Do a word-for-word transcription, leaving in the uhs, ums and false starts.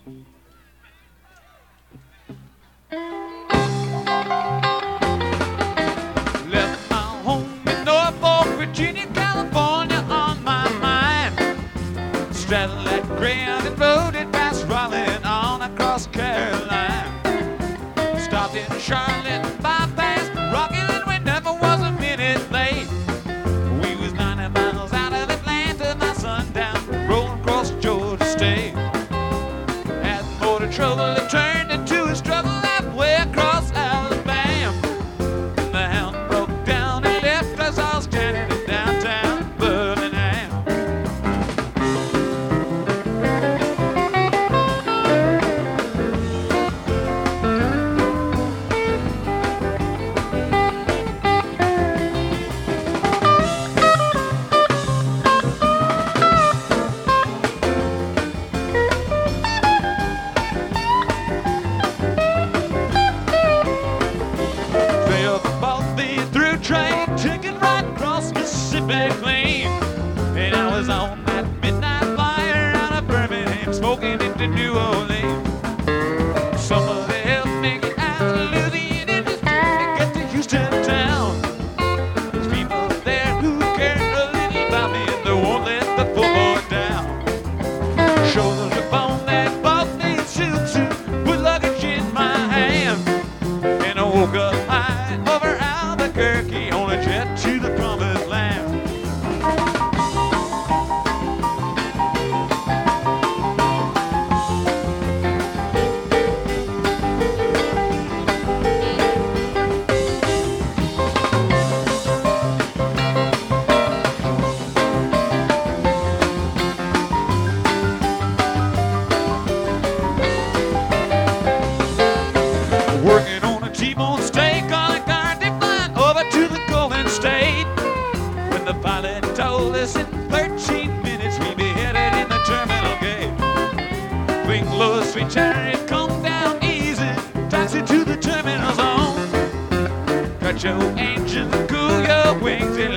Left my home in Norfolk, Virginia, California on my mind. Straddled that Greyhound and rode it past Raleigh on across Carolina. Stopped in Charlotte, bypassed Rockland, we never was a minute late. We was ninety miles out of Atlanta by sundown, rolling across Georgia State. Had motor trouble that turned into a struggle halfway across Alabama. The hound broke down and left us all standing in downtown Birmingham. Fell bought the through train, ticket right across Mississippi clean. And I was on that midnight flyer out of Birmingham, smoking into New Orleans. Somebody help me get out of Louisiana and get to Houston town. There's people there who care a little about me and they won't let the poor boy down. Shoulders upon that Boston silk suit, put luggage in my hand. And I woke up high over Albuquerque on a jet to the promised land. Working on a T-bone steak on a Guernsey flying over to the Golden State. When the pilot told us in thirteen minutes we'd be headed in the terminal gate. Swing low, sweet chariot, come down easy, taxi to the terminal zone. Cut your engines, cool your wings, and